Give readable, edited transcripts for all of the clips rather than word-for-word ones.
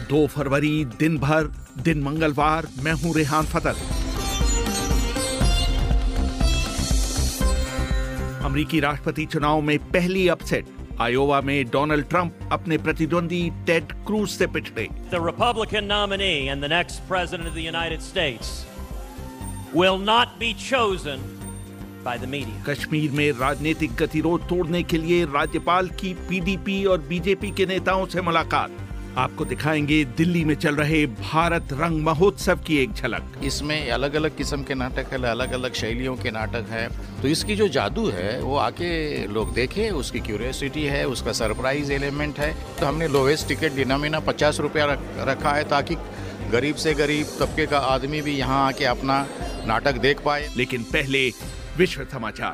2 फरवरी दिन भर, दिन मंगलवार। मैं हूं रेहान फदल। अमेरिकी राष्ट्रपति चुनाव में पहली अपसेट। आयोवा में डोनाल्ड ट्रंप अपने प्रतिद्वंदी टेड क्रूज से पिछड़े। The Republican nominee and the next president of the United States will not be chosen by the media. Kashmir में राजनीतिक गतिरोध तोड़ने के लिए राज्यपाल की पीडीपी और बीजेपी के नेताओं से मुलाकात। आपको दिखाएंगे दिल्ली में चल रहे भारत रंग महोत्सव की एक झलक। इसमें अलग अलग किस्म के नाटक है, अलग अलग शैलियों के नाटक है, तो इसकी जो जादू है वो आके लोग देखें, उसकी क्यूरियोसिटी है, उसका सरप्राइज एलिमेंट है। तो हमने लोवेस्ट टिकट डिनोमिना 50 रुपया रखा है ताकि गरीब से गरीब तबके का आदमी भी यहाँ आके अपना नाटक देख पाए। लेकिन पहले विश्व समाचार।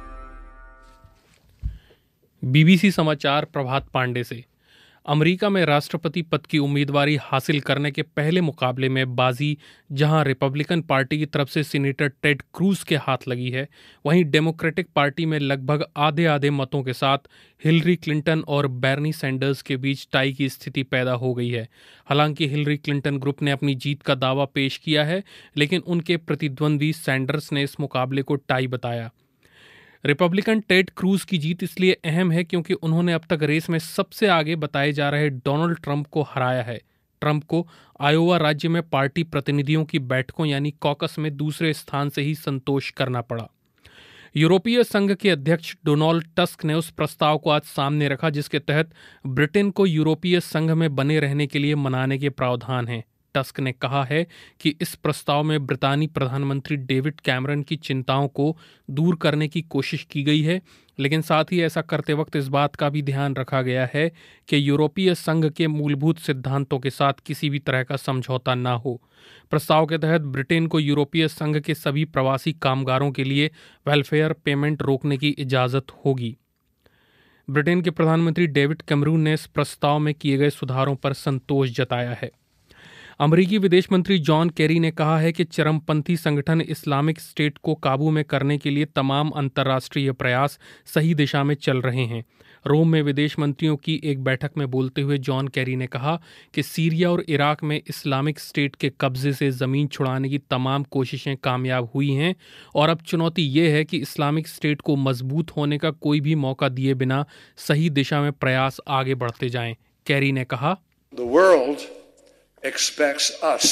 बीबीसी समाचार प्रभात पांडे से। अमेरिका में राष्ट्रपति पद की उम्मीदवारी हासिल करने के पहले मुकाबले में बाजी जहां रिपब्लिकन पार्टी की तरफ से सीनेटर टेड क्रूज के हाथ लगी है, वहीं डेमोक्रेटिक पार्टी में लगभग आधे आधे मतों के साथ हिलरी क्लिंटन और बर्नी सैंडर्स के बीच टाई की स्थिति पैदा हो गई है। हालांकि हिलरी क्लिंटन ग्रुप ने अपनी जीत का दावा पेश किया है, लेकिन उनके प्रतिद्वंदी सैंडर्स ने इस मुकाबले को टाई बताया। रिपब्लिकन टेड क्रूज की जीत इसलिए अहम है क्योंकि उन्होंने अब तक रेस में सबसे आगे बताए जा रहे डोनाल्ड ट्रंप को हराया है। ट्रंप को आयोवा राज्य में पार्टी प्रतिनिधियों की बैठकों यानी कॉकस में दूसरे स्थान से ही संतोष करना पड़ा। यूरोपीय संघ के अध्यक्ष डोनाल्ड टस्क ने उस प्रस्ताव को आज सामने रखा जिसके तहत ब्रिटेन को यूरोपीय संघ में बने रहने के लिए मनाने के प्रावधान हैं। टस्क ने कहा है कि इस प्रस्ताव में ब्रितानी प्रधानमंत्री डेविड कैमरन की चिंताओं को दूर करने की कोशिश की गई है, लेकिन साथ ही ऐसा करते वक्त इस बात का भी ध्यान रखा गया है कि यूरोपीय संघ के मूलभूत सिद्धांतों के साथ किसी भी तरह का समझौता न हो। प्रस्ताव के तहत ब्रिटेन को यूरोपीय संघ के सभी प्रवासी कामगारों के लिए वेलफेयर पेमेंट रोकने की इजाज़त होगी। ब्रिटेन के प्रधानमंत्री डेविड कैमरून ने इस प्रस्ताव में किए गए सुधारों पर संतोष जताया है। अमेरिकी विदेश मंत्री जॉन केरी ने कहा है कि चरमपंथी संगठन इस्लामिक स्टेट को काबू में करने के लिए तमाम अंतर्राष्ट्रीय प्रयास सही दिशा में चल रहे हैं। रोम में विदेश मंत्रियों की एक बैठक में बोलते हुए जॉन केरी ने कहा कि सीरिया और इराक में इस्लामिक स्टेट के कब्जे से ज़मीन छुड़ाने की तमाम कोशिशें कामयाब हुई हैं और अब चुनौती ये है कि इस्लामिक स्टेट को मजबूत होने का कोई भी मौका दिए बिना सही दिशा में प्रयास आगे बढ़ते जाएं। केरी ने कहा, The world expects us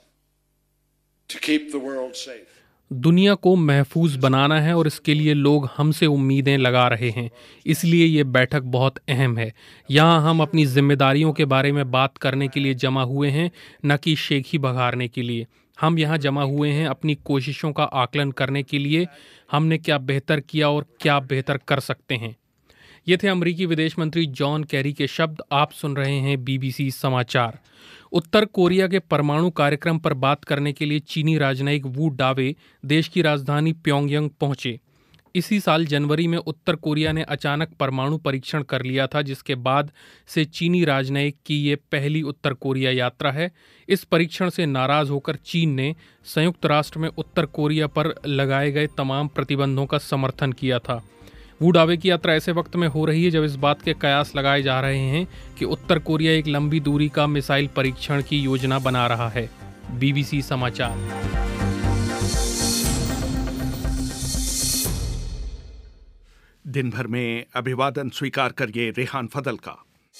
to keep the world safe. दुनिया को महफूज बनाना है और इसके लिए लोग हमसे उम्मीदें लगा रहे हैं। इसलिए ये बैठक बहुत अहम है। यहाँ हम अपनी जिम्मेदारियों के बारे में बात करने के लिए जमा हुए हैं, न कि शेखी बघारने के लिए। हम यहाँ जमा हुए हैं अपनी कोशिशों का आकलन करने के लिए, हमने क्या बेहतर किया और क्या बेहतर कर सकते हैं। ये थे अमेरिकी विदेश मंत्री जॉन केरी के शब्द। आप सुन रहे हैं बीबीसी समाचार। उत्तर कोरिया के परमाणु कार्यक्रम पर बात करने के लिए चीनी राजनयिक वू डावे देश की राजधानी प्योंगयांग पहुंचे। इसी साल जनवरी में उत्तर कोरिया ने अचानक परमाणु परीक्षण कर लिया था, जिसके बाद से चीनी राजनयिक की ये पहली उत्तर कोरिया यात्रा है। इस परीक्षण से नाराज होकर चीन ने संयुक्त राष्ट्र में उत्तर कोरिया पर लगाए गए तमाम प्रतिबंधों का समर्थन किया था। वू डावे की यात्रा ऐसे वक्त में हो रही है जब इस बात के कयास लगाए जा रहे हैं कि उत्तर कोरिया एक लंबी दूरी का मिसाइल परीक्षण की योजना बना रहा है। बीबीसी समाचार। दिन भर में अभिवादन स्वीकार करिए रेहान फदल का।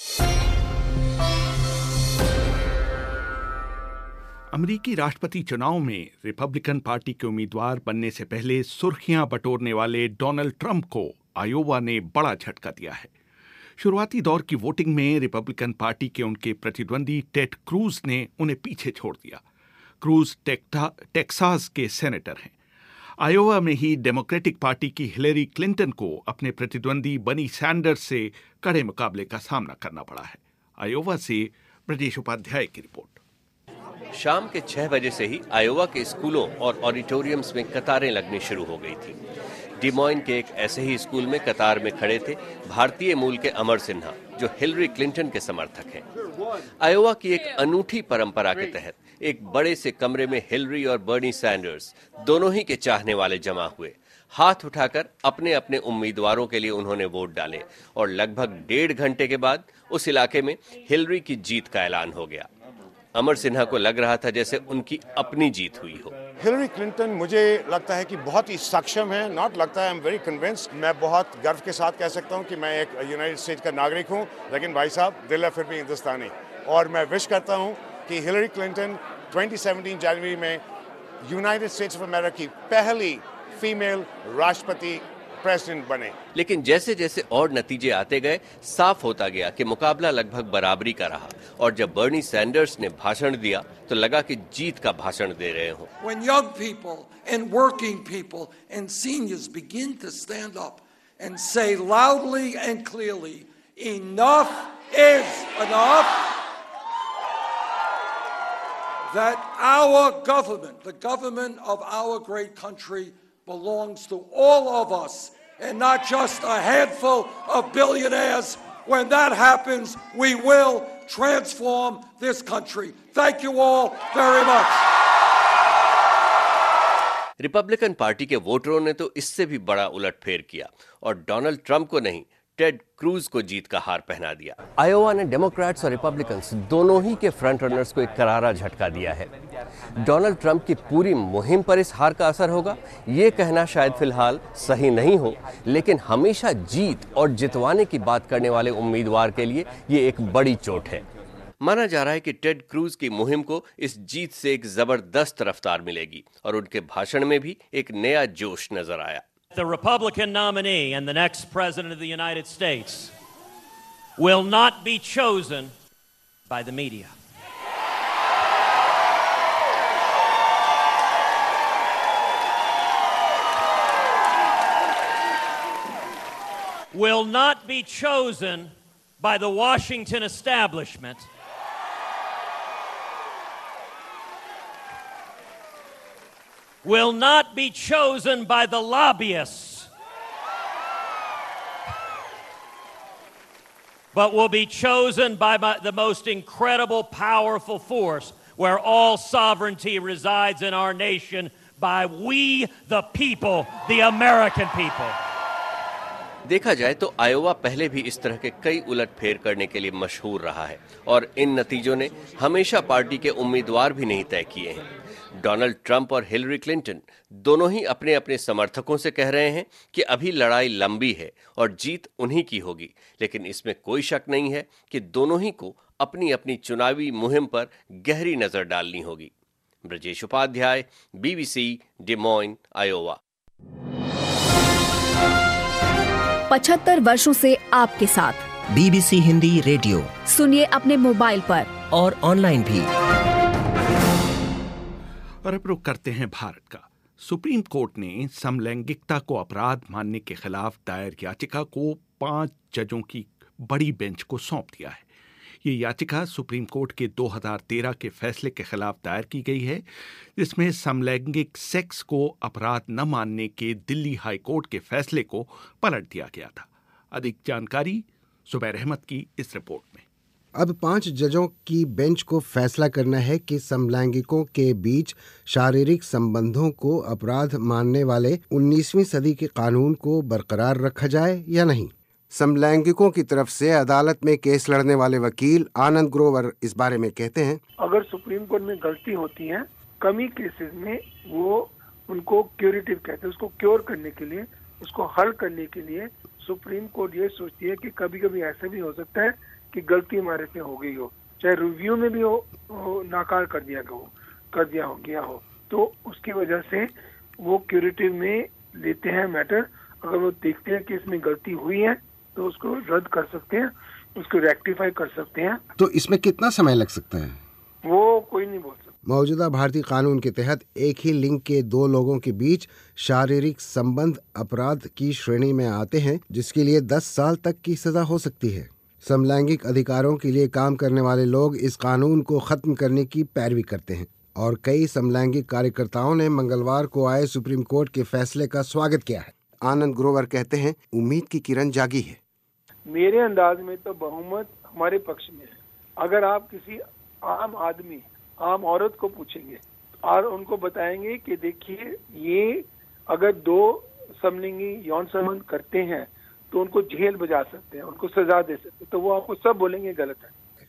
अमेरिकी राष्ट्रपति चुनाव में रिपब्लिकन पार्टी के उम्मीदवार बनने से पहले सुर्खियां बटोरने वाले डोनाल्ड ट्रंप को आयोवा ने बड़ा झटका दिया है। शुरुआती दौर की वोटिंग में रिपब्लिकन पार्टी के उनके प्रतिद्वंदी टेड क्रूज ने उन्हें पीछे छोड़ दिया। क्रूज टेक्सास के सेनेटर हैं। आयोवा में ही डेमोक्रेटिक पार्टी की हिलरी क्लिंटन को अपने प्रतिद्वंदी बर्नी सैंडर्स से कड़े मुकाबले का सामना करना पड़ा है। आयोवा से ब्रजेश उपाध्याय की रिपोर्ट। शाम के 6 बजे से ही आयोवा के स्कूलों और ऑडिटोरियम्स में कतारें लगनी शुरू हो गई थी। डिमॉइन के एक ऐसे ही स्कूल में कतार में खड़े थे भारतीय मूल के अमर सिन्हा, जो हिलरी क्लिंटन के समर्थक हैं। आयोवा की एक अनूठी परंपरा के तहत एक बड़े से कमरे में हिलरी और बर्नी सैंडर्स दोनों ही के चाहने वाले जमा हुए। हाथ उठाकर अपने अपने उम्मीदवारों के लिए उन्होंने वोट डाले और लगभग 1.5 घंटे के बाद उस इलाके में हिलरी की जीत का ऐलान हो गया। अमर सिन्हा को लग रहा था जैसे उनकी अपनी जीत हुई हो। हिलरी क्लिंटन मुझे लगता है कि बहुत ही सक्षम है, नॉट लगता है, आई एम वेरी कन्विंस्ड। मैं बहुत गर्व के साथ कह सकता हूं कि मैं एक यूनाइटेड स्टेट्स का नागरिक हूं, लेकिन भाई साहब दिल है फिर भी हिंदुस्तानी। और मैं विश करता हूं कि हिलरी क्लिंटन 2017 जनवरी में यूनाइटेड स्टेट्स ऑफ अमेरिका की पहली फीमेल राष्ट्रपति प्रेसिडेंट बने। लेकिन जैसे जैसे और नतीजे आते गए, साफ होता गया कि मुकाबला लगभग बराबरी का रहा। और जब बर्नी सैंडर्स ने भाषण दिया तो लगा कि जीत का भाषण दे रहे हों। When young people and working people and seniors begin to stand up and say loudly and clearly, enough is enough, that our government, the government of our great country, belongs to all of us and not just a handful of billionaires. When that happens, we will transform this country. Thank you all very much. Republican party के वोटरों ने तो इससे भी बड़ा उलटफेर किया और डोनाल्ड ट्रंप को नहीं, टेड क्रूज को जीत का हार पहना दिया। आयोवा ने डेमोक्रेट्स और रिपब्लिकन्स दोनों ही के फ्रंट रनर्स को एक करारा झटका दिया है। डोनाल्ड ट्रंप की पूरी मुहिम पर इस हार का असर होगा, ये कहना शायद फिलहाल सही नहीं हो, लेकिन हमेशा जीत और जितवाने की बात करने वाले उम्मीदवार के लिए ये एक बड़ी चोट है। माना जा रहा है कि टेड क्रूज की मुहिम को इस जीत से एक जबरदस्त रफ्तार मिलेगी और उनके भाषण में भी एक नया जोश नजर आया। The Republican nominee and the next president of the United States will not be chosen by the media. Will not be chosen by the Washington establishment. Will not be chosen by the lobbyists, but will be chosen by the most incredible, powerful force where all sovereignty resides in our nation, by we, the people, the American people. देखा जाए तो Iowa पहले भी इस तरह के कई उलटफेर करने के लिए मशहूर रहा है और इन नतीजों ने हमेशा पार्टी के उम्मीदवार भी नहीं तय किए हैं। डोनाल्ड ट्रंप और हिलरी क्लिंटन दोनों ही अपने अपने समर्थकों से कह रहे हैं कि अभी लड़ाई लंबी है और जीत उन्हीं की होगी, लेकिन इसमें कोई शक नहीं है कि दोनों ही को अपनी अपनी चुनावी मुहिम पर गहरी नजर डालनी होगी। Brajesh Upadhyay, BBC, Des Moines, Iowa. 75 वर्षों से आपके साथ BBC हिंदी रेडियो सुनिए अपने मोबाइल पर और ऑनलाइन भी। और अब रुक करते हैं भारत का। सुप्रीम कोर्ट ने समलैंगिकता को अपराध मानने के खिलाफ दायर याचिका को 5 जजों की बड़ी बेंच को सौंप दिया है। ये याचिका सुप्रीम कोर्ट के 2013 के फैसले के खिलाफ दायर की गई है, जिसमें समलैंगिक सेक्स को अपराध न मानने के दिल्ली हाई कोर्ट के फैसले को पलट दिया गया था। अधिक जानकारी जुबैर अहमद की इस रिपोर्ट में। अब 5 जजों की बेंच को फैसला करना है कि समलैंगिकों के बीच शारीरिक संबंधों को अपराध मानने वाले 19वीं सदी के कानून को बरकरार रखा जाए या नहीं। समलैंगिकों की तरफ से अदालत में केस लड़ने वाले वकील आनंद ग्रोवर इस बारे में कहते हैं, अगर सुप्रीम कोर्ट में गलती होती है, कमी केसेस में वो उनको क्यूरेटिव कहते हैं, उसको क्योर करने के लिए, उसको हल करने के लिए सुप्रीम कोर्ट ये सोचती है कि कभी कभी ऐसा भी हो सकता है कि गलती हमारे से हो गई हो, चाहे रिव्यू में भी हो नाकार कर दिया हो, तो उसकी वजह से वो क्यूरेटिव में लेते हैं मैटर। अगर वो देखते हैं कि इसमें गलती हुई है तो उसको रद्द कर सकते हैं, उसको रेक्टिफाई कर सकते हैं। तो इसमें कितना समय लग सकता है? वो कोई नहीं बोल सकता। मौजूदा भारतीय कानून के तहत एक ही लिंग के 2 लोगों के बीच शारीरिक संबंध अपराध की श्रेणी में आते हैं, जिसके लिए 10 साल तक की सजा हो सकती है। समलैंगिक अधिकारों के लिए काम करने वाले लोग इस कानून को खत्म करने की पैरवी करते हैं और कई समलैंगिक कार्यकर्ताओं ने मंगलवार को आए सुप्रीम कोर्ट के फैसले का स्वागत किया है। आनंद ग्रोवर कहते हैं, उम्मीद की किरण जागी है। मेरे अंदाज में तो बहुमत हमारे पक्ष में है। अगर आप किसी आम आदमी, आम औरत को पूछेंगे और उनको बताएंगे कि देखिए ये अगर 2 समलिंगी यौन संबंध करते हैं तो उनको जेल बजा सकते हैं, उनको सजा दे सकते हैं, तो वो आपको सब बोलेंगे गलत है।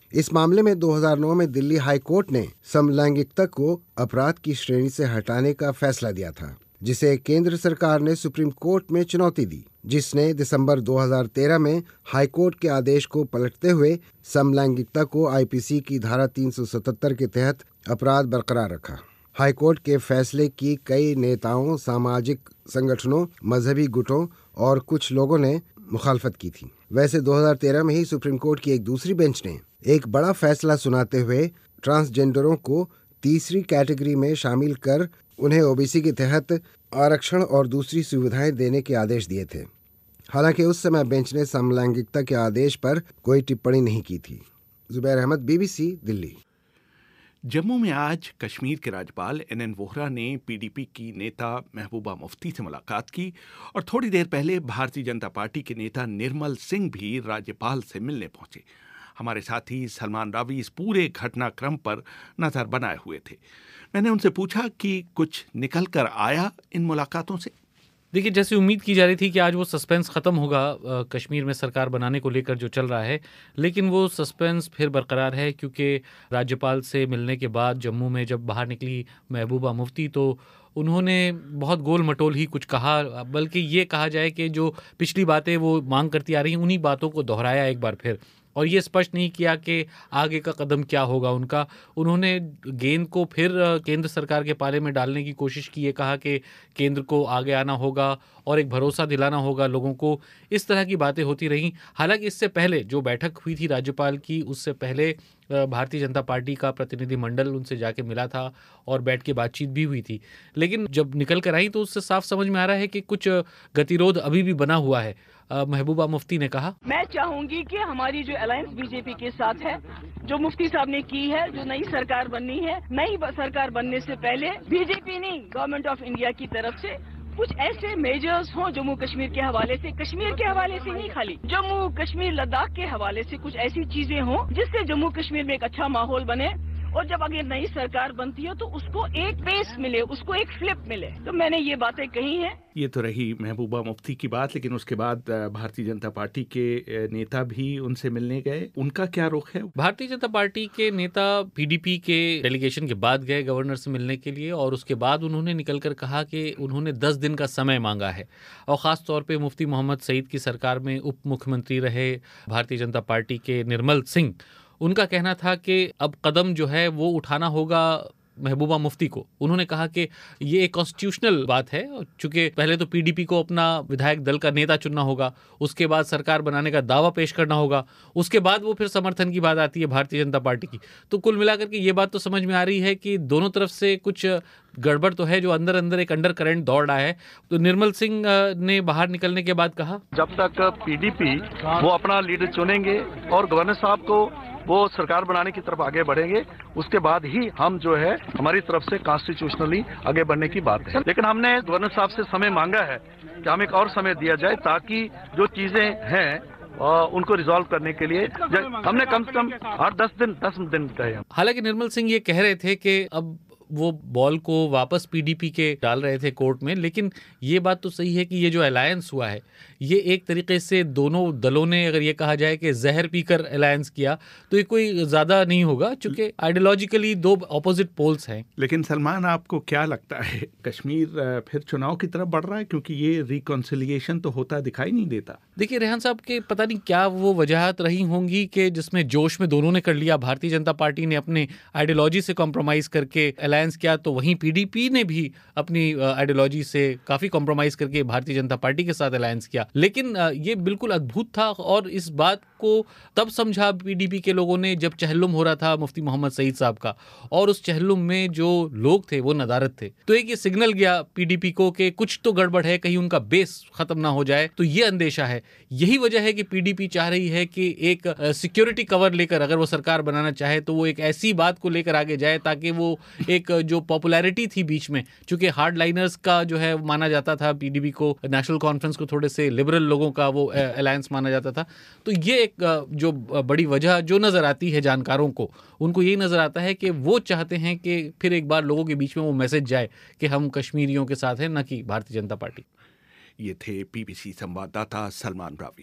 इस मामले में 2009 में दिल्ली हाई कोर्ट ने समलैंगिकता को अपराध की श्रेणी से हटाने का फैसला दिया था, जिसे केंद्र सरकार ने सुप्रीम कोर्ट में चुनौती दी, जिसने दिसंबर 2013 में हाई कोर्ट के आदेश को पलटते हुए समलैंगिकता को आईपीसी की धारा 377 के तहत अपराध बरकरार रखा। हाई कोर्ट के फैसले की कई नेताओं, सामाजिक संगठनों, मजहबी गुटों और कुछ लोगों ने मुखालफत की थी। वैसे 2013 में ही सुप्रीम कोर्ट की एक दूसरी बेंच ने एक बड़ा फैसला सुनाते हुए ट्रांसजेंडरों को तीसरी कैटेगरी में शामिल कर उन्हें ओबीसी के तहत आरक्षण और दूसरी सुविधाएं देने के आदेश दिए थे। हालांकि उस समय बेंच ने समलैंगिकता के आदेश पर कोई टिप्पणी नहीं की थी। जुबैर अहमद, बीबीसी, दिल्ली। जम्मू में आज कश्मीर के राज्यपाल NN वोहरा ने पीडीपी की नेता महबूबा मुफ्ती से मुलाकात की और थोड़ी देर पहले भारतीय जनता पार्टी के नेता निर्मल सिंह भी राज्यपाल से मिलने पहुंचे। हमारे साथी सलमान रावी इस पूरे घटनाक्रम पर नजर बनाए हुए थे। मैंने उनसे पूछा कि कुछ निकल कर आया इन मुलाकातों से। देखिए, जैसे उम्मीद की जा रही थी कि आज वो सस्पेंस ख़त्म होगा कश्मीर में सरकार बनाने को लेकर जो चल रहा है, लेकिन वो सस्पेंस फिर बरकरार है, क्योंकि राज्यपाल से मिलने के बाद जम्मू में जब बाहर निकली महबूबा मुफ्ती तो उन्होंने बहुत गोल मटोल ही कुछ कहा, बल्कि ये कहा जाए कि जो पिछली बातें वो मांग करती आ रही हैं उन्हीं बातों को दोहराया एक बार फिर, और ये स्पष्ट नहीं किया कि आगे का कदम क्या होगा उनका। उन्होंने गेंद को फिर केंद्र सरकार के पाले में डालने की कोशिश की, ये कहा कि केंद्र को आगे आना होगा और एक भरोसा दिलाना होगा लोगों को। इस तरह की बातें होती रहीं। हालांकि इससे पहले जो बैठक हुई थी राज्यपाल की, उससे पहले भारतीय जनता पार्टी का प्रतिनिधिमंडल उनसे जाके मिला था और बैठ के बातचीत भी हुई थी, लेकिन जब निकल कर आई तो उससे साफ समझ में आ रहा है कि कुछ गतिरोध अभी भी बना हुआ है। महबूबा मुफ्ती ने कहा, मैं चाहूंगी कि हमारी जो अलायंस बीजेपी के साथ है, जो मुफ्ती साहब ने की है, जो नई सरकार बननी है, नई सरकार बनने से पहले बीजेपी नहीं, गवर्नमेंट ऑफ इंडिया की तरफ से कुछ ऐसे मेजर्स हों जम्मू कश्मीर के हवाले से, कश्मीर के हवाले से नहीं, खाली जम्मू कश्मीर लद्दाख के हवाले से कुछ ऐसी चीजें हों जिससे जम्मू कश्मीर में एक अच्छा माहौल बने, और जब अगर नई सरकार बनती है तो उसको एक पेस मिले, उसको एक फ्लिप मिले। तो मैंने ये बातें कही हैं। ये तो रही महबूबा मुफ्ती की बात, लेकिन उसके बाद भारतीय जनता पार्टी के नेता भी उनसे मिलने गए। उनका क्या रुख है? भारतीय जनता पार्टी के नेता पीडीपी के डेलीगेशन के बाद गए गवर्नर से मिलने के लिए, और उसके बाद उन्होंने निकलकर कहा कि उन्होंने 10 दिन का समय मांगा है, और ख़ास तौर पे मुफ्ती मोहम्मद सईद की सरकार में उप मुख्यमंत्री रहे भारतीय जनता पार्टी के निर्मल सिंह, उनका कहना था कि अब कदम जो है वो उठाना होगा महबूबा मुफ्ती को। उन्होंने कहा कि ये एक कॉन्स्टिट्यूशनल बात है, चूंकि पहले तो पीडीपी को अपना विधायक दल का नेता चुनना होगा, उसके बाद सरकार बनाने का दावा पेश करना होगा, उसके बाद वो फिर समर्थन की बात आती है भारतीय जनता पार्टी की। तो कुल मिलाकर के ये बात तो समझ में आ रही है कि दोनों तरफ से कुछ गड़बड़ तो है, जो अंदर अंदर एक अंडर करंट दौड़ रहा है। तो निर्मल सिंह ने बाहर निकलने के बाद कहा, जब तक पीडीपी वो अपना लीडर चुनेंगे और गवर्नर साहब को वो सरकार बनाने की तरफ आगे बढ़ेंगे, उसके बाद ही हम जो है हमारी तरफ से कॉन्स्टिट्यूशनली आगे बढ़ने की बात है। लेकिन हमने गवर्नर साहब से समय मांगा है कि हमें एक और समय दिया जाए, ताकि जो चीजें हैं उनको रिजॉल्व करने के लिए हमने कम से कम 10 दिन कहे। हालांकि निर्मल सिंह ये कह रहे थे कि अब वो बॉल को वापस पीडीपी के डाल रहे थे कोर्ट में, लेकिन ये बात तो सही है कि ये जो अलायंस हुआ है, ये एक तरीके से दोनों दलों ने, अगर ये कहा जाए कि जहर पीकर अलायंस किया, तो ये कोई ज्यादा नहीं होगा, चूंकि आइडियोलॉजिकली दो ऑपोजिट पोल्स हैं। लेकिन सलमान, आपको क्या लगता है, कश्मीर फिर चुनाव की तरफ बढ़ रहा है? क्योंकि ये रिकॉन्सिलिएशन तो होता दिखाई नहीं देता। देखिए रेहान साहब, के पता नहीं क्या वो वजहत रही होंगी कि जिसमें जोश में दोनों ने कर लिया। भारतीय जनता पार्टी ने अपने आइडियोलॉजी से कॉम्प्रोमाइज करके अलायंस किया, तो वहीं पीडीपी ने भी अपनी आइडियोलॉजी से काफी कॉम्प्रोमाइज करके भारतीय जनता पार्टी के साथ अलायंस किया। लेकिन ये बिल्कुल अद्भुत था, और इस बात को तब समझा पीडीपी के लोगों ने जब चहलुम हो रहा था मुफ्ती मोहम्मद सईद साहब का, और उस चहलुम में जो लोग थे वो नदारत थे। तो एक ये सिग्नल गया पीडीपी को कि कुछ तो गड़बड़ है, कहीं उनका बेस खत्म ना हो जाए। तो ये अंदेशा है, यही वजह है कि पीडीपी चाह रही है कि एक सिक्योरिटी कवर लेकर अगर वो सरकार बनाना चाहे तो वो एक ऐसी बात को लेकर आगे जाए ताकि वो एक जो पॉपुलैरिटी थी बीच में, चूंकि हार्ड लाइनर्स का जो है माना जाता था पीडीपी को, नेशनल कॉन्फ्रेंस को थोड़े से लिबरल लोगों का वो अलायंस माना जाता था। तो ये एक जो बड़ी वजह जो नजर आती है जानकारों को, उनको यही नजर आता है कि वो चाहते हैं कि फिर एक बार लोगों के बीच में वो मैसेज जाए कि हम कश्मीरियों के साथ हैं, न कि भारतीय जनता पार्टी। ये थे पीबीसी संवाददाता सलमान रावी।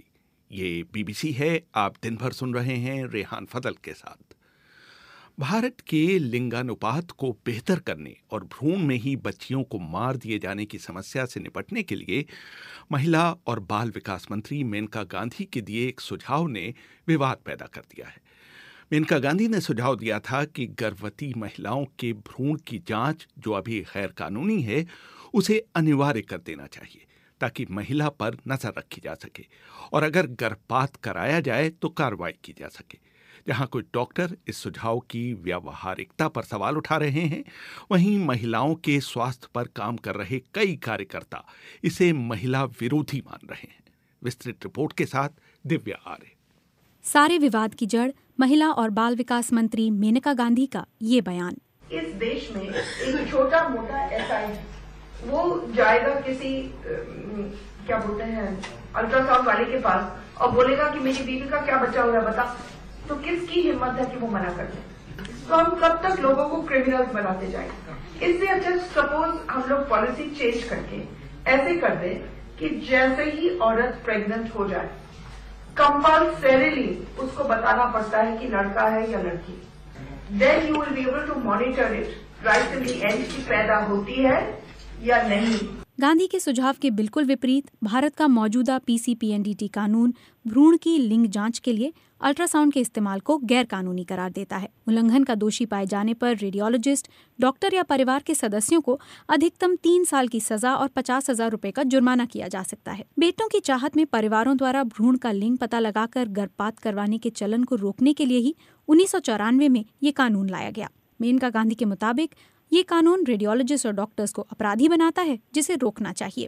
ये बीबीसी है। आप दिन भर सुन रहे हैं रेहान फजल के साथ। भारत के लिंगानुपात को बेहतर करने और भ्रूण में ही बच्चियों को मार दिए जाने की समस्या से निपटने के लिए महिला और बाल विकास मंत्री मेनका गांधी के दिए एक सुझाव ने विवाद पैदा कर दिया है। मेनका गांधी ने सुझाव दिया था कि गर्भवती महिलाओं के भ्रूण की जांच, जो अभी गैर कानूनी है, उसे अनिवार्य कर देना चाहिए ताकि महिला पर नजर रखी जा सके और अगर गर्भपात कराया जाए तो कार्रवाई की जा सके। जहां कुछ डॉक्टर इस सुझाव की व्यावहारिकता पर सवाल उठा रहे हैं, वहीं महिलाओं के स्वास्थ्य पर काम कर रहे कई कार्यकर्ता इसे महिला विरोधी मान रहे हैं। विस्तृत रिपोर्ट के साथ दिव्या आर्य। सारे विवाद की जड़ महिला और बाल विकास मंत्री मेनका गांधी का ये बयान। इस देश में एक छोटा मोटा एसआई वो जाएगा किसी क्या बोलते हैं अल्ट्रासाउंड वाले के पास और बोलेगा कि मेरी बीवी का क्या बच्चा हो रहा है बता, तो किसकी हिम्मत है कि वो मना कर दे? तो हम कब तक लोगों को क्रिमिनल्स बनाते जाएंगे? इसलिए अच्छा सपोज हम लोग पॉलिसी चेंज करके ऐसे कर दें कि जैसे ही औरत प्रेग्नेंट हो जाए कंपल्सरीली उसको बताना पड़ता है कि लड़का है या लड़की। Then you will be able to monitor it right till the end कि पैदा होती है या नहीं। गांधी के सुझाव के बिल्कुल विपरीत भारत का मौजूदा पीसीपीएनडीटी कानून भ्रूण की लिंग जांच के लिए अल्ट्रासाउंड के इस्तेमाल को गैर कानूनी करार देता है। उल्लंघन का दोषी पाए जाने पर रेडियोलॉजिस्ट, डॉक्टर या परिवार के सदस्यों को अधिकतम 3 साल की सजा और 50,000 रुपए का जुर्माना किया जा सकता है। बेटों की चाहत में परिवारों द्वारा भ्रूण का लिंग पता लगाकर गर्भपात करवाने के चलन को रोकने के लिए ही 1994 में ये कानून लाया गया। मेनका गांधी के मुताबिक ये कानून रेडियोलॉजिस्ट और डॉक्टर्स को अपराधी बनाता है, जिसे रोकना चाहिए।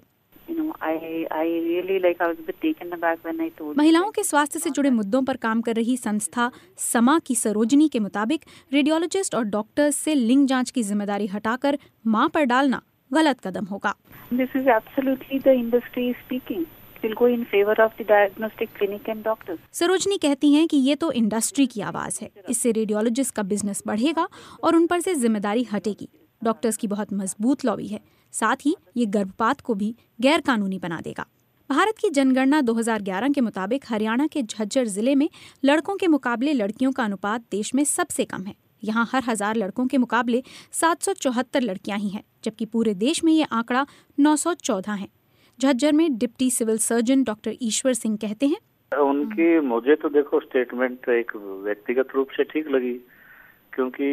महिलाओं के स्वास्थ्य से जुड़े मुद्दों पर काम कर रही संस्था समा की सरोजनी के मुताबिक रेडियोलॉजिस्ट और डॉक्टर्स से लिंग जांच की जिम्मेदारी हटाकर मां पर डालना गलत कदम होगा। This is absolutely the industry speaking. It will go in favor of the diagnostic clinic and doctors. Sarojini कहती हैं कि ये तो इंडस्ट्री की आवाज है। इससे रेडियोलॉजिस्ट का बिजनेस बढ़ेगा और उन पर से जिम्मेदारी हटेगी। डॉक्टर्स की बहुत मजबूत लॉबी है। साथ ही ये गर्भपात को भी गैर कानूनी बना देगा। भारत की जनगणना 2011 के मुताबिक हरियाणा के झज्जर जिले में लड़कों के मुकाबले लड़कियों का अनुपात देश में सबसे कम है। यहाँ हर 1000 लड़कों के मुकाबले 774 लड़कियां ही हैं, जबकि पूरे देश में ये आंकड़ा 914 है। झज्जर में deputy civil surgeon doctor Ishwar Singh कहते हैं, उनकी मुझे तो देखो स्टेटमेंट एक व्यक्तिगत रूप से ठीक लगी, क्योंकि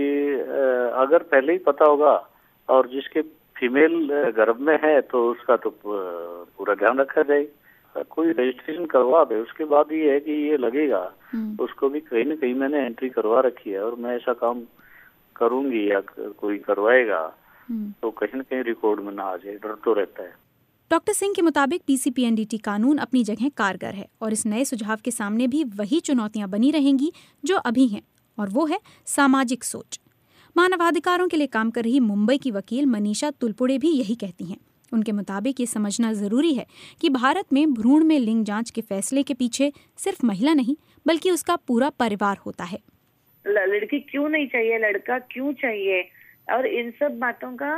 अगर पहले ही पता होगा और जिसके फीमेल गर्भ में है तो उसका तो पूरा ध्यान रखा जाए। कोई रजिस्ट्रेशन करवा दे, उसके बाद ये है कि ये लगेगा उसको भी कहीं न कहीं मैंने एंट्री करवा रखी है और मैं ऐसा काम करूंगी या कोई करवाएगा तो कहीं न कहीं रिकॉर्ड में ना आ जाए, डर तो रहता है। डॉक्टर सिंह के मुताबिक पीसीपीएनडीटी कानून अपनी जगह कारगर है और इस नए सुझाव के सामने भी वही चुनौतियां बनी रहेंगी जो अभी हैं, और वो है सामाजिक सोच। मानवाधिकारों के लिए काम कर रही मुंबई की वकील मनीषा तुलपुड़े भी यही कहती हैं। उनके मुताबिक ये समझना जरूरी है कि भारत में भ्रूण में लिंग जांच के फैसले के पीछे सिर्फ महिला नहीं बल्कि उसका पूरा परिवार होता है। लड़की क्यों नहीं चाहिए, लड़का क्यों चाहिए, और इन सब बातों का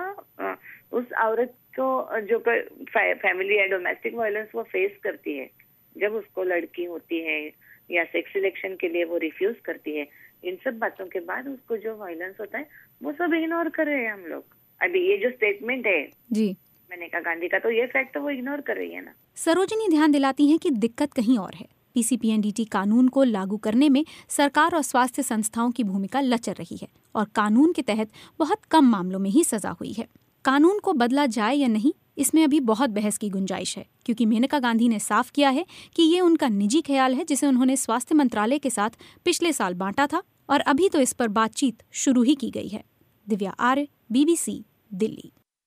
उस औरत को जो फैमिली या डोमेस्टिक वायलेंस वो फेस करती है, जब उसको लड़की होती है या सेक्स सिलेक्शन के लिए वो रिफ्यूज करती है, इन सब बातों के बाद उसको जो वायलेंस होता है वो सब इग्नोर कर रहे हैं हम लोग। अभी ये जो स्टेटमेंट है जी मेनका गांधी का, तो ये फैक्ट तो वो इग्नोर कर रही है ना। सरोजनी ध्यान दिलाती हैं कि दिक्कत कहीं और है। पीसीपीएनडीटी कानून को लागू करने में सरकार और स्वास्थ्य संस्थाओं की भूमिका लचर रही है और कानून के तहत बहुत कम मामलों में ही सजा हुई है। कानून को बदला जाए या नहीं, इसमें अभी बहुत बहस की गुंजाइश है, क्योंकि मेनका गांधी ने साफ किया है कि ये उनका निजी ख्याल है जिसे उन्होंने स्वास्थ्य मंत्रालय के साथ पिछले साल बांटा था और अभी तो इस पर बातचीत शुरू ही की गई है। दिव्या आर्य, बीबीसी, दिल्ली।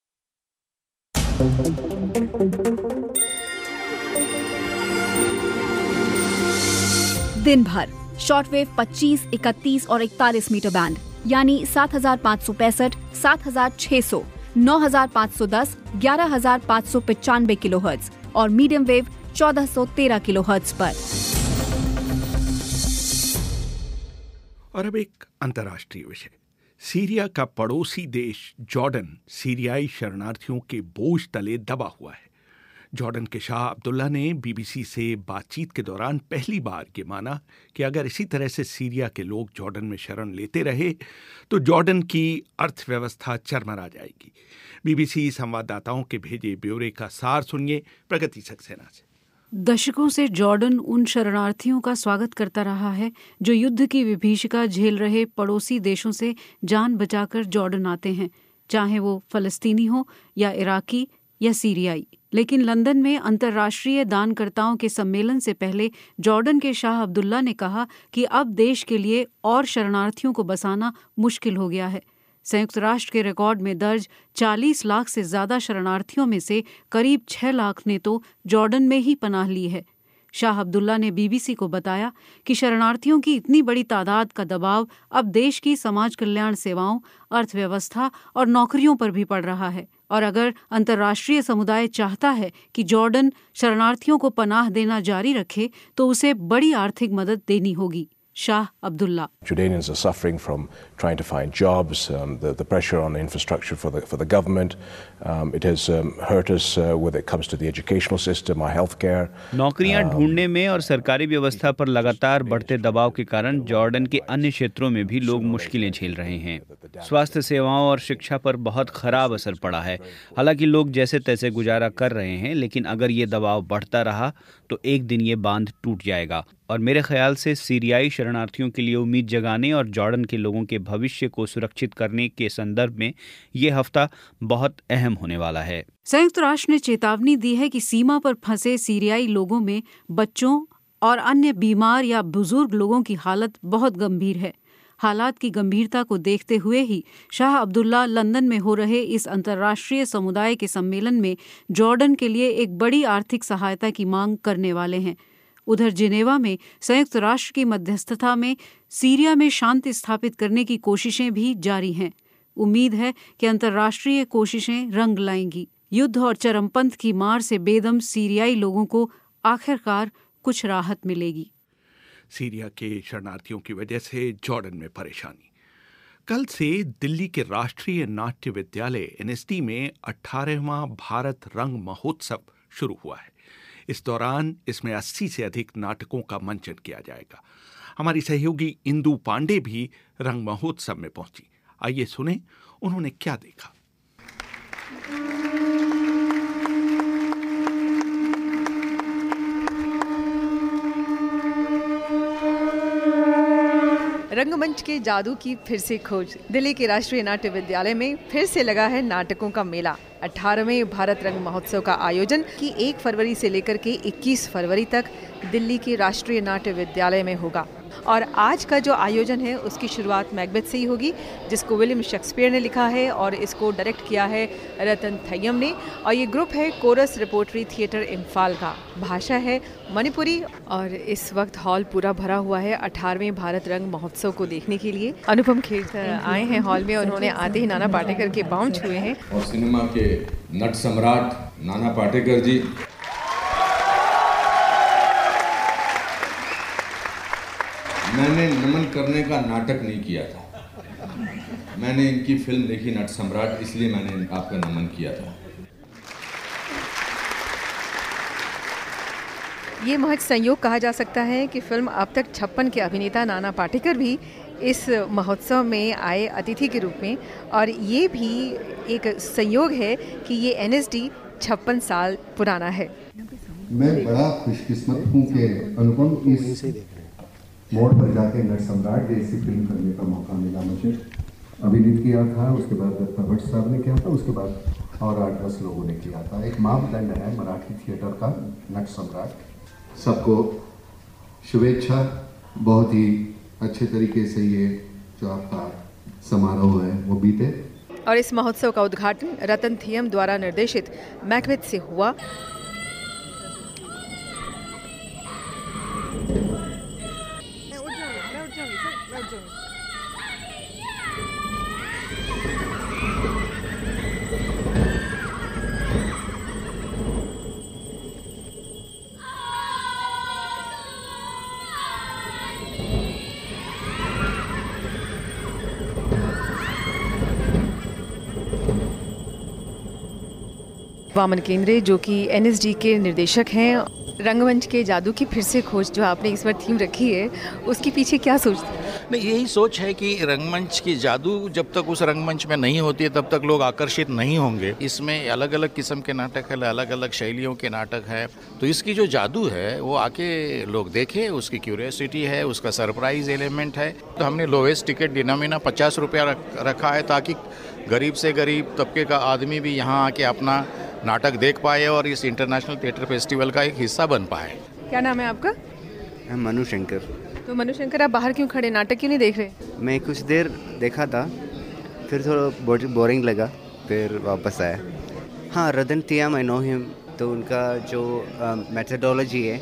दिन भर शॉर्टवेव 25, 31 और 41 मीटर बैंड यानी 7565, 7600, 9510, 11595 किलोहर्ट्ज और मीडियम वेव 1413 किलोहर्ट्ज पर। और अब एक अंतर्राष्ट्रीय विषय। सीरिया का पड़ोसी देश जॉर्डन सीरियाई शरणार्थियों के बोझ तले दबा हुआ है। जॉर्डन के शाह अब्दुल्ला ने बीबीसी से बातचीत के दौरान पहली बार ये माना कि अगर इसी तरह से सीरिया के लोग जॉर्डन में शरण लेते रहे तो जॉर्डन की अर्थव्यवस्था चरमरा जाएगी। बीबीसी संवाददाताओं के भेजे ब्यौरे का सार सुनिए प्रगति सक्सेना से। दशकों से जॉर्डन उन शरणार्थियों का स्वागत करता रहा है जो युद्ध की विभीषिका झेल रहे पड़ोसी देशों से जान बचाकर जॉर्डन आते हैं, चाहे वो फलस्तीनी हो या इराकी या सीरियाई। लेकिन लंदन में अंतर्राष्ट्रीय दानकर्ताओं के सम्मेलन से पहले जॉर्डन के शाह अब्दुल्ला ने कहा कि अब देश के लिए और शरणार्थियों को बसाना मुश्किल हो गया है। संयुक्त राष्ट्र के रिकॉर्ड में दर्ज 40 लाख से ज्यादा शरणार्थियों में से करीब 6 लाख ने तो जॉर्डन में ही पनाह ली है। शाह अब्दुल्ला ने बीबीसी को बताया कि शरणार्थियों की इतनी बड़ी तादाद का दबाव अब देश की समाज कल्याण सेवाओं, अर्थव्यवस्था और नौकरियों पर भी पड़ रहा है, और अगर अंतर्राष्ट्रीय समुदाय चाहता है कि जॉर्डन शरणार्थियों को पनाह देना जारी रखे तो उसे बड़ी आर्थिक मदद देनी होगी। Shah Abdullah. Jordanians are suffering from trying to find jobs, the pressure on infrastructure for the government. It has hurt us when it comes to the educational system, our healthcare. नौकरियां ढूंढने में और सरकारी व्यवस्था पर लगातार बढ़ते दबाव के कारण जॉर्डन के अन्य क्षेत्रों में भी लोग मुश्किलें झेल रहे हैं। स्वास्थ्य सेवाओं और शिक्षा पर बहुत खराब असर पड़ा है। हालांकि लोग जैसे तैसे गुजारा कर रहे हैं, लेकिन अगर ये दबाव बढ़ता रहा तो एक दिन ये बांध टूट जाएगा। और मेरे ख्याल से सीरियाई शरणार्थियों के लिए उम्मीद जगाने और जॉर्डन के लोगों के भविष्य को सुरक्षित करने के संदर्भ में ये हफ्ता बहुत अहम होने वाला है। संयुक्त राष्ट्र ने चेतावनी दी है कि सीमा पर फंसे सीरियाई लोगों में बच्चों और अन्य बीमार या बुजुर्ग लोगों की हालत बहुत गंभीर है। हालात की गंभीरता को देखते हुए ही शाह अब्दुल्ला लंदन में हो रहे इस अंतर्राष्ट्रीय समुदाय के सम्मेलन में जॉर्डन के लिए एक बड़ी आर्थिक सहायता की मांग करने वाले हैं। उधर जिनेवा में संयुक्त राष्ट्र की मध्यस्थता में सीरिया में शांति स्थापित करने की कोशिशें भी जारी हैं। उम्मीद है कि अंतर्राष्ट्रीय कोशिशें रंग लाएंगी। युद्ध और चरमपंथ की मार से बेदम सीरियाई लोगों को आखिरकार कुछ राहत मिलेगी। सीरिया के शरणार्थियों की वजह से जॉर्डन में परेशानी। कल से दिल्ली के राष्ट्रीय नाट्य विद्यालय NSD में 18वां भारत रंग महोत्सव शुरू हुआ है। इस दौरान इसमें 80 से अधिक नाटकों का मंचन किया जाएगा। हमारी सहयोगी इंदु पांडे भी रंग महोत्सव में पहुंची। आइए सुने उन्होंने क्या देखा। रंगमंच के जादू की फिर से खोज। दिल्ली के राष्ट्रीय नाट्य विद्यालय में फिर से लगा है नाटकों का मेला। 18वें भारत रंग महोत्सव का आयोजन की 1 फरवरी से लेकर के 21 फरवरी तक दिल्ली के राष्ट्रीय नाट्य विद्यालय में होगा। और आज का जो आयोजन है उसकी शुरुआत मैकबेथ से ही होगी, जिसको विलियम शेक्सपियर ने लिखा है और इसको डायरेक्ट किया है रतन थय्यम ने। और ये ग्रुप है कोरस रिपोर्टरी थिएटर इम्फाल का। भाषा है मणिपुरी और इस वक्त हॉल पूरा भरा हुआ है 18वें भारत रंग महोत्सव को देखने के लिए। अनुपम खेर आए हैं हॉल में और उन्होंने आते ही नाना पाटेकर के पांव छुए हैं। और सिनेमा के नट सम्राट नाना पाटेकर जी, मैंने नमन करने का नाटक नहीं किया था, मैंने इनकी फिल्म देखी नट सम्राट, इसलिए मैंने आपका नमन किया था। ये महज संयोग कहा जा सकता है कि फिल्म अब तक 56 के अभिनेता नाना पाटेकर भी इस महोत्सव में आए अतिथि के रूप में, और ये भी एक संयोग है कि ये NSD 56 साल पुराना है। मैं बड़ा खुशकिस्मत हूँ कि अनुपम इस मोड़ पर जाके नट सम्राट जैसी फिल्म करने का मौका मिला मुझे। अभिनीत किया था, उसके बाद दत्ता भट्ट साहब ने किया था, उसके बाद और 8-10 लोगों ने किया था। एक मापदंड है मराठी थिएटर का नट सम्राट। सबको शुभेच्छा। बहुत ही अच्छे तरीके से ये जो आपका समारोह है वो बीते। और इस महोत्सव का उद्घाटन रतन थय्यम द्वारा निर्देशित मैकबेथ से हुआ। वामन केंद्रे जो कि NSD के निर्देशक हैं, रंगमंच के जादू की फिर से खोज जो आपने इस बार थीम रखी है, उसके पीछे क्या सोचते हैं? नहीं, यही सोच है कि रंगमंच की जादू जब तक उस रंगमंच में नहीं होती है तब तक लोग आकर्षित नहीं होंगे। इसमें अलग अलग किस्म के नाटक है, अलग अलग शैलियों के नाटक है, तो इसकी जो जादू है वो आके लोग देखें, उसकी क्यूरियोसिटी है, उसका सरप्राइज एलिमेंट है। तो हमने लोवेस्ट टिकट डिनोमिना 50 रुपया रखा है ताकि गरीब से गरीब तबके का आदमी भी यहाँ आके अपना नाटक देख पाए और इस इंटरनेशनल थिएटर फेस्टिवल का एक हिस्सा बन पाए। क्या नाम है आपका? मनु शंकर। तो मनु शंकर, आप बाहर क्यों खड़े, नाटक क्यों नहीं देख रहे? मैं कुछ देर देखा था, फिर थोड़ा बोरिंग लगा, फिर वापस आया। हाँ, रतन तियाम, आई नो हिम। तो उनका जो मेथडोलॉजी है,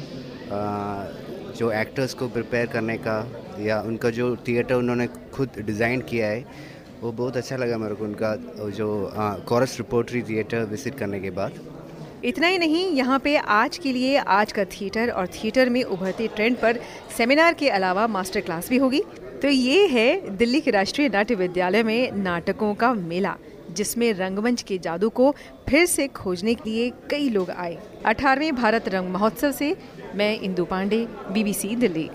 जो एक्टर्स को प्रिपेयर करने का, या उनका जो थिएटर उन्होंने खुद डिज़ाइन किया है, वो बहुत अच्छा लगा मेरे को। उनका जो कोरस रिपोर्टरी थिएटर विजिट करने के बाद। इतना ही नहीं, यहाँ पे आज के लिए आज का थिएटर और थिएटर में उभरते ट्रेंड पर सेमिनार के अलावा मास्टर क्लास भी होगी। तो ये है दिल्ली के राष्ट्रीय नाट्य विद्यालय में नाटकों का मेला, जिसमें रंगमंच के जादू को फिर से खोजने के लिए कई लोग आए। 18वें भारत रंग महोत्सव से मैं इंदु पांडे, BBC दिल्ली।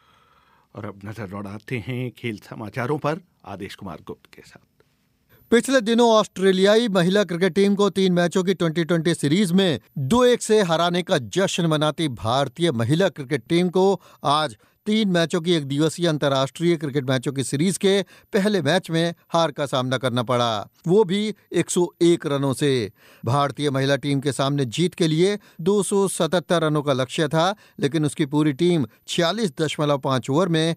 और अब नजर दौड़ाते हैं खेल समाचारों पर आदेश कुमार गुप्त के साथ। पिछले दिनों ऑस्ट्रेलियाई महिला क्रिकेट टीम को 3 मैचों की 2020 सीरीज में 2-1 से हराने का जश्न मनाती भारतीय महिला क्रिकेट टीम को आज 3 मैचों की एक दिवसीय अंतर्राष्ट्रीय क्रिकेट मैचों की सीरीज के पहले मैच में हार का सामना करना पड़ा, वो भी 101 रनों से। भारतीय महिला टीम के सामने जीत के लिए 277 रनों का लक्ष्य था, लेकिन उसकी पूरी टीम 46.5 ओवर में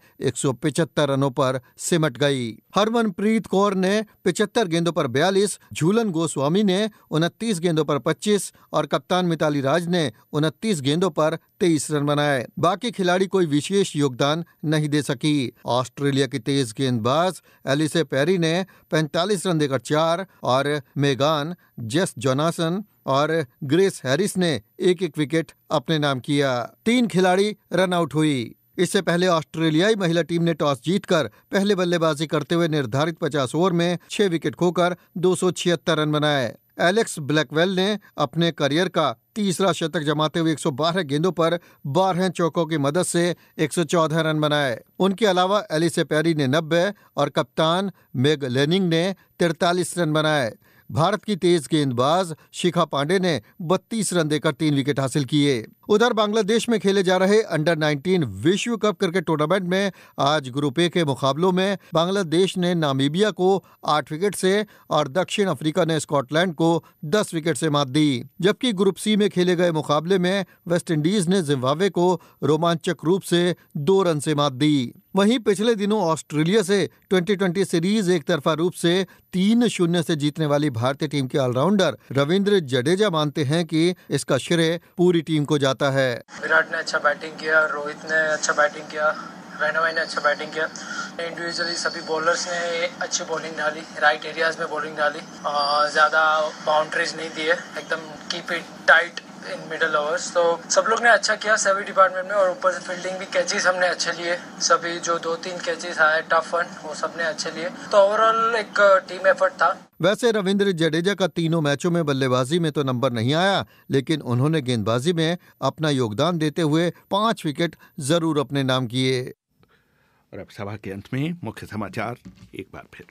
175 रनों पर सिमट गई। हरमनप्रीत कौर ने 75 गेंदों पर 42, झूलन गोस्वामी ने 29 गेंदों पर 25 और कप्तान मिताली राज ने 29 गेंदों पर 23 रन बनाए। बाकी खिलाड़ी कोई विशेष योगदान नहीं दे सकी। ऑस्ट्रेलिया की तेज गेंदबाज एलिसे पेरी ने 45 रन देकर 4 और मेगान, जेस जोनासन और ग्रेस हैरिस ने एक विकेट अपने नाम किया। 3 खिलाड़ी रन आउट हुई। इससे पहले ऑस्ट्रेलियाई महिला टीम ने टॉस जीतकर पहले बल्लेबाजी करते हुए निर्धारित 50 ओवर में 6 विकेट खोकर 276 रन बनाए। एलेक्स ब्लैकवेल ने अपने करियर का तीसरा शतक जमाते हुए 112 गेंदों पर 12 चौकों की मदद से 114 रन बनाए। उनके अलावा एलिसे पेरी ने 90 और कप्तान मेग लेनिंग ने 43 रन बनाए। भारत की तेज गेंदबाज शिखा पांडे ने 32 रन देकर 3 विकेट हासिल किए। उधर बांग्लादेश में खेले जा रहे अंडर 19 विश्व कप क्रिकेट टूर्नामेंट में आज ग्रुप ए के मुकाबलों में बांग्लादेश ने नामीबिया को 8 विकेट से और दक्षिण अफ्रीका ने स्कॉटलैंड को 10 विकेट से मात दी। जबकि ग्रुप सी में खेले गए मुकाबले में वेस्टइंडीज ने जिम्बाब्वे को रोमांचक रूप से 2 रन से मात दी। वहीं पिछले दिनों ऑस्ट्रेलिया से 2020 सीरीज एक तरफा रूप से 3-0 से जीतने वाली भारतीय टीम के ऑलराउंडर रविंद्र जडेजा मानते हैं कि इसका श्रेय पूरी टीम को जाता है। विराट ने अच्छा बैटिंग किया, रोहित ने अच्छा बैटिंग किया, रैना भाई ने अच्छा बैटिंग किया। इंडिविजुअली सभी बॉलर्स ने अच्छी बॉलिंग डाली, राइट एरियाज में बॉलिंग डाली, ज़्यादा बाउंड्रीज नहीं दिए, एकदम keep it tight in middle overs. तो सब लोग ने अच्छा किया सभी डिपार्टमेंट में, और ऊपर से फील्डिंग भी, कैचेस हमने अच्छे लिए, सभी जो 2-3 कैचेस आए टफ वन वो सबने अच्छे लिए। तो ओवरऑल एक टीम एफर्ट था। वैसे रविंद्र जडेजा का तीनों मैचों में बल्लेबाजी में तो नंबर नहीं आया, लेकिन उन्होंने गेंदबाजी में अपना योगदान देते हुए 5 विकेट जरूर अपने नाम किए। और अब सभा के अंत में मुख्य समाचार एक बार फिर।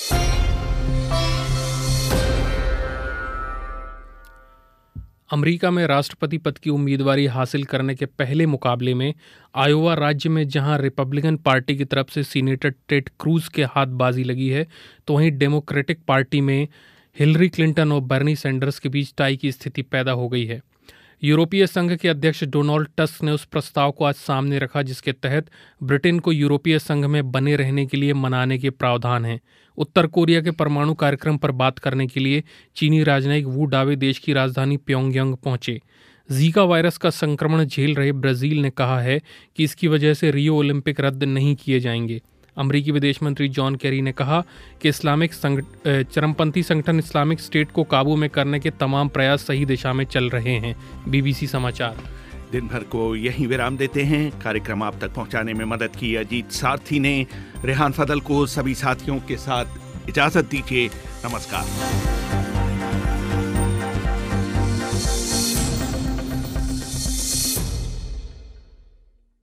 अमेरिका में राष्ट्रपति पद की उम्मीदवारी हासिल करने के पहले मुकाबले में आयोवा राज्य में जहां रिपब्लिकन पार्टी की तरफ से सीनेटर टेड क्रूज के हाथ बाजी लगी है, तो वहीं डेमोक्रेटिक पार्टी में हिलरी क्लिंटन और बर्नी सैंडर्स के बीच टाई की स्थिति पैदा हो गई है। यूरोपीय संघ के अध्यक्ष डोनाल्ड टस्क ने उस प्रस्ताव को आज सामने रखा जिसके तहत ब्रिटेन को यूरोपीय संघ में बने रहने के लिए मनाने के प्रावधान हैं। उत्तर कोरिया के परमाणु कार्यक्रम पर बात करने के लिए चीनी राजनयिक वू डावे देश की राजधानी प्योंगयांग पहुंचे। जीका वायरस का संक्रमण झेल रहे ब्राजील ने कहा है कि इसकी वजह से रियो ओलंपिक रद्द नहीं किए जाएंगे। अमेरिकी विदेश मंत्री जॉन केरी ने कहा कि चरमपंथी संगठन इस्लामिक स्टेट को काबू में करने के तमाम प्रयास सही दिशा में चल रहे हैं। BBC समाचार। दिन भर को यहीं विराम देते हैं। कार्यक्रम आप तक पहुंचाने में मदद की अजीत सारथी ने। रेहान फदल को सभी साथियों के साथ इजाजत दीजिए। नमस्कार।